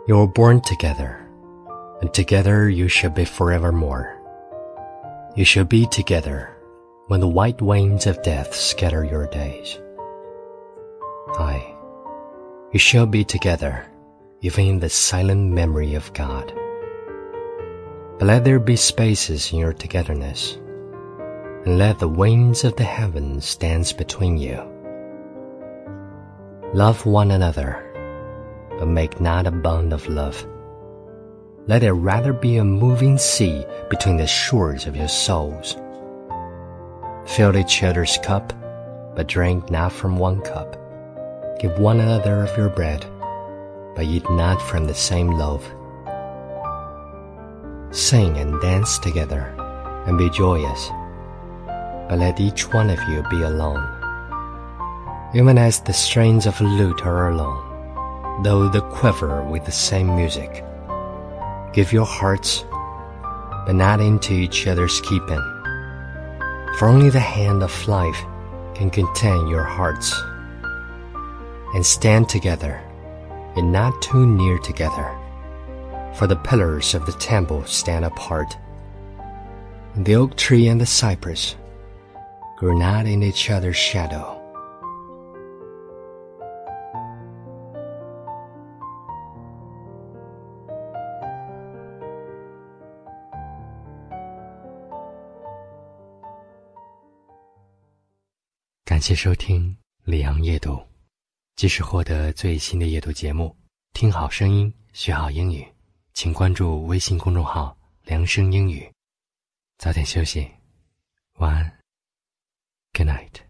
You were born together, and together you shall be forevermore. You shall be together when the white wings of death scatter your days. Aye, you shall be together even in the silent memory of God. But let there be spaces in your togetherness, and let the wings of the heavens dance between you. Love one another, but make not a bond of love. Let it rather be a moving sea between the shores of your souls. Fill each other's cup, but drink not from one cup. Give one another of your bread, but eat not from the same loaf. Sing and dance together, and be joyous, but let each one of you be alone. Even as the strains of a lute are alone, though they quiver with the same music. Give your hearts, but not into each other's keeping, for only the hand of life can contain your hearts. And stand together, yet not too near together, for the pillars of the temple stand apart, and the oak tree and the cypress grow not in each other's shadow.感谢收听李阳夜读，即时获得最新的夜读节目，听好声音，学好英语，请关注微信公众号良声英语。早点休息，晚安 ，Good night。